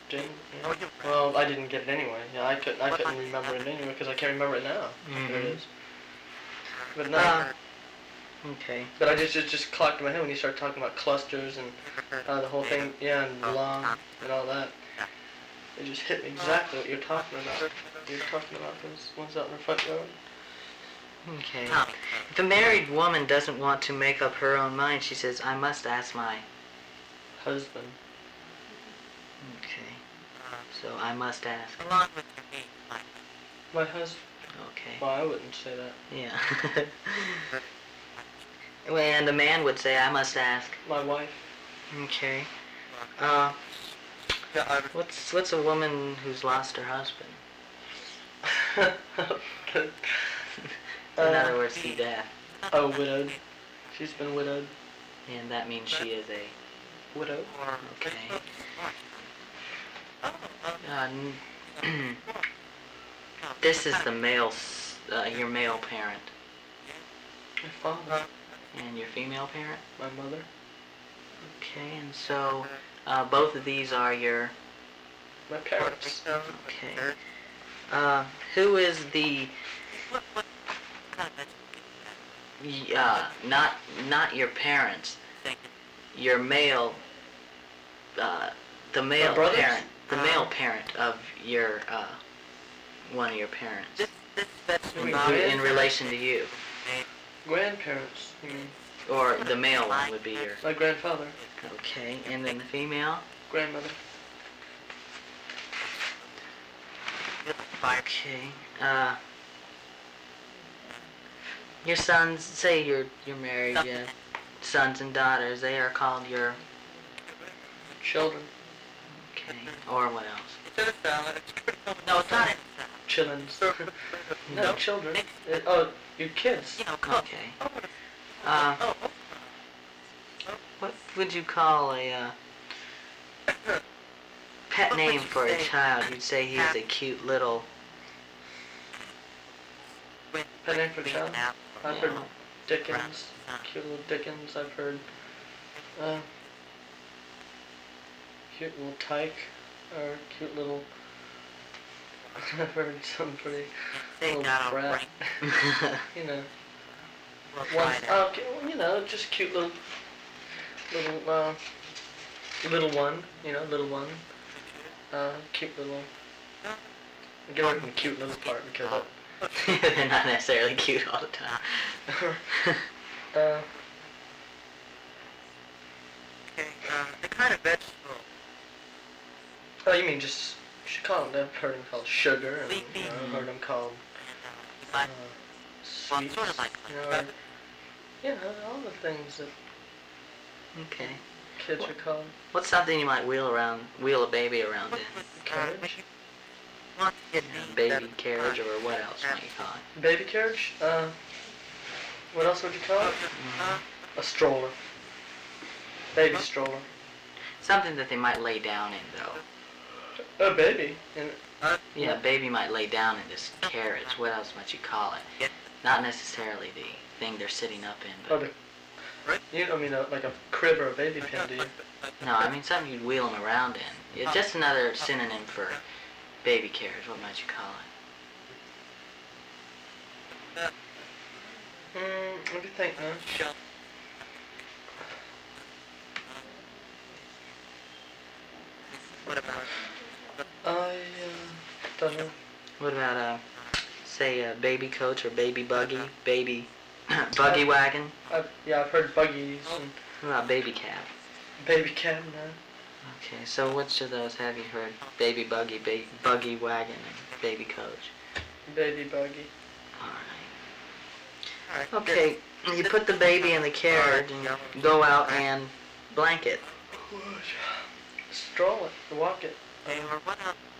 Jane. Yeah. Well, I didn't get it anyway. Yeah, I couldn't remember it anyway because I can't remember it now. There it is. But no. Okay. But I just clocked in my head when you started talking about clusters and the whole thing, yeah, and lung and all that. It just hit me exactly what you're talking about. You're talking about those ones out in the front yard. Okay. If a married woman doesn't want to make up her own mind, she says, I must ask my husband. Okay. So I must ask. Along with your name, my husband. Okay. Well, I wouldn't say that. Yeah. And the man would say, I must ask. My wife. Okay. What's a woman who's lost her husband? In other words, he dead. Oh, widowed. She's been widowed. And that means she is a widow. Okay. This is the male, your male parent. My father. And your female parent? My mother. Okay, and so both of these are your... My parents. Okay. Who is the... not your parents. Your male... the male parent. The male parent of your... one of your parents. In relation to you. Grandparents, you mean? Or the male one would be your... My grandfather. Okay, and then the female? Grandmother. Okay. Your sons, say you're married, yeah. Sons and daughters, they are called your... Children. Okay, or what else? No, it's not. Chillins. No, children. Oh, your kids. Okay. What would you call a pet name for a child? You'd say he's a cute little... Pet name for a child? I've heard Dickens. Cute little Dickens. I've heard cute little Tyke. Or cute little... I've heard some pretty little brat. You know. Okay, well, you know, just cute little one, you know, little one. Cute little... Get away from the cute little part because they're not necessarily cute all the time. The kind of vegetable. Oh, you mean just... You should call them. I've heard them called sugar, and I've heard them called sweets, you know, all the things that kids are called. What's something you might wheel a baby around in? Carriage. Baby carriage, or what else might you call it? Baby carriage? What else would you call it? A stroller. Baby stroller. Something that they might lay down in, though. A baby. Yeah, baby might lay down in this carriage. What else might you call it? Not necessarily the thing they're sitting up in. But you don't mean like a crib or a baby pin, do you? No, I mean something you'd wheel them around in. It's just another synonym for baby carriage. What might you call it? What do you think, man? What about? I don't know. What about say a baby coach or baby buggy, baby buggy wagon? I've heard buggies. And what about baby cab? Baby cab, no. Okay, so which of those have you heard? Baby buggy, buggy wagon, and baby coach? Baby buggy. Alright. Okay, you put the baby in the carriage and go out and blanket. Stroll it, walk it. Or what else?